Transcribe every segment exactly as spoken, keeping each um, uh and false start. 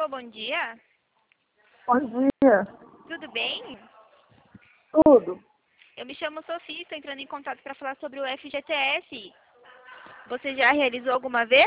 Alô, bom dia. Bom dia. Tudo bem? Tudo. Eu me chamo Sofia, estou entrando em contato para falar sobre o F G T S. Você já realizou alguma vez?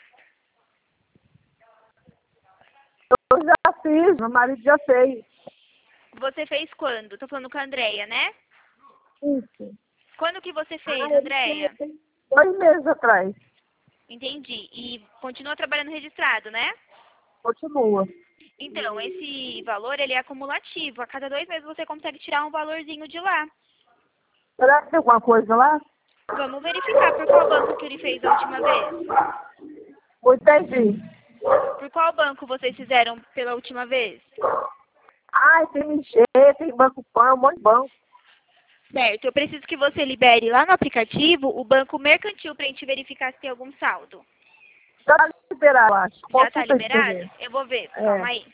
Eu já fiz, meu marido já fez. Você fez quando? Estou falando com a Andréia, né? Isso. Quando que você fez, Ah, ele Andréia? fez dois meses atrás. Entendi. E continua trabalhando registrado, né? Continua. Então, esse valor, ele é acumulativo. A cada dois meses você consegue tirar um valorzinho de lá. Será que tem alguma coisa lá? Vamos verificar por qual banco que ele fez a última vez. Não entendi. Por qual banco vocês fizeram pela última vez? Ai, tem Michê, tem Banco Pan, um monte de banco. Certo, eu preciso que você libere lá no aplicativo o banco mercantil para a gente verificar se tem algum saldo. Já tá liberado, eu acho. Já está Consulta aí pra liberado? ver. Eu vou ver, É. calma aí.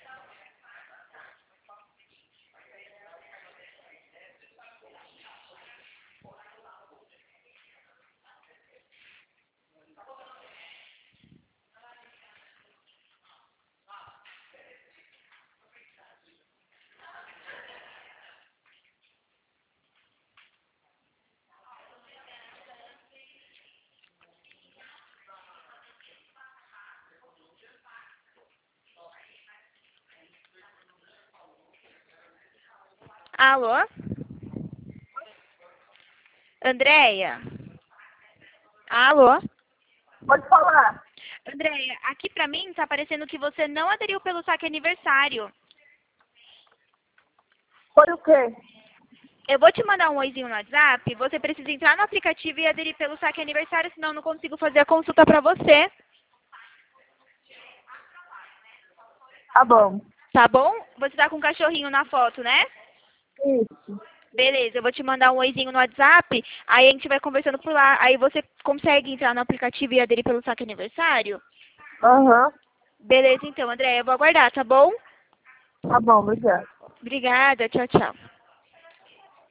Alô? Andréia? Alô? Pode falar. Andréia, aqui pra mim tá aparecendo que você não aderiu pelo saque aniversário. Foi o quê? Eu vou te mandar um oizinho no WhatsApp, você precisa entrar no aplicativo e aderir pelo saque aniversário, senão eu não consigo fazer a consulta pra você. Tá bom. Tá bom? Você tá com um cachorrinho na foto, né? Isso. Beleza, eu vou te mandar um oizinho no WhatsApp, aí a gente vai conversando por lá. Aí você consegue entrar no aplicativo e aderir pelo saque aniversário? Aham. Beleza, então, André, eu vou aguardar, tá bom? Tá bom, obrigada. Obrigada, tchau, tchau.